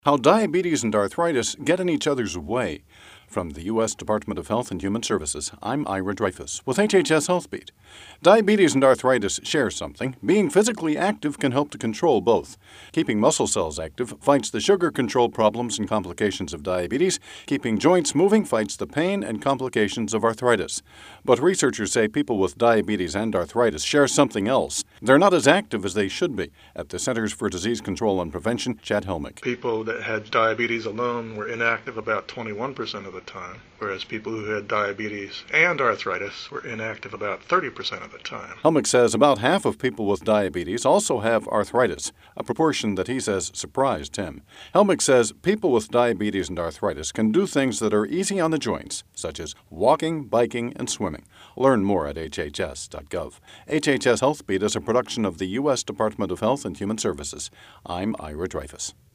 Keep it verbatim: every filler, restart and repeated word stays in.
How diabetes and arthritis get in each other's way. From the U S Department of Health and Human Services, I'm Ira Dreyfus with H H S HealthBeat. Diabetes and arthritis share something. Being physically active can help to control both. Keeping muscle cells active fights the sugar control problems and complications of diabetes. Keeping joints moving fights the pain and complications of arthritis. But researchers say people with diabetes and arthritis share something else. They're not as active as they should be. At the Centers for Disease Control and Prevention, Chad Helmick. People that had diabetes alone were inactive about twenty-one percent of the time, whereas people who had diabetes and arthritis were inactive about thirty percent of the time. Helmick says about half of people with diabetes also have arthritis, a proportion that he says surprised him. Helmick says people with diabetes and arthritis can do things that are easy on the joints, such as walking, biking, and swimming. Learn more at H H S dot gov. H H S HealthBeat is a production of the U S Department of Health and Human Services. I'm Ira Dreyfus.